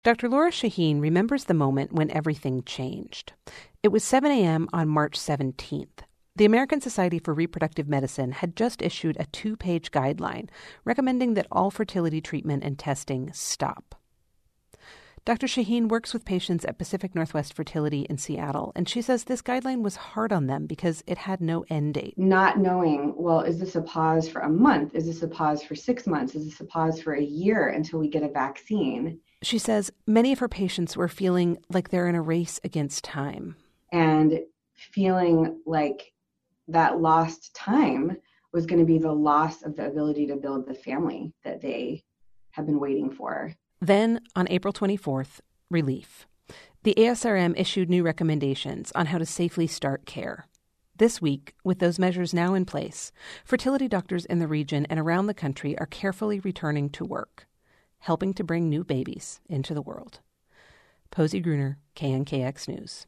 Dr. Laura Shaheen remembers the moment when everything changed. It was 7 a.m. on March 17th. The American Society for Reproductive Medicine had just issued a 2-page guideline recommending that all fertility treatment and testing stop. Dr. Shaheen works with patients at Pacific Northwest Fertility in Seattle, and she says this guideline was hard on them because it had no end date. Not knowing, well, is this a pause for a month? Is this a pause for 6 months? Is this a pause for a year until we get a vaccine? She says many of her patients were feeling like they're in a race against time. And feeling like that lost time was going to be the loss of the ability to build the family that they have been waiting for. Then, on April 24th, relief. The ASRM issued new recommendations on how to safely start care. This week, with those measures now in place, fertility doctors in the region and around the country are carefully returning to work, helping to bring new babies into the world. Posey Gruner, KNKX News.